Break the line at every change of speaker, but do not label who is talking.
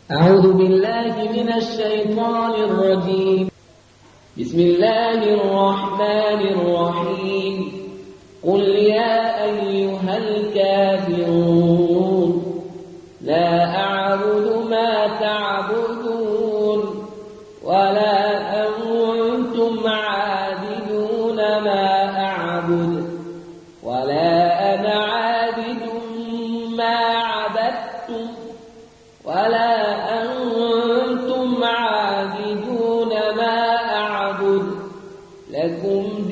أعوذ بالله من الشيطان الرجيم. بسم الله الرحمن الرحيم. قل يا أيها الكافرون لا أعبد ما تعبدون ولا أنتم عابدون ما أعبد ولا أنا عابد ما عبدتم ولا أنتم عابدون ما أعبد لكم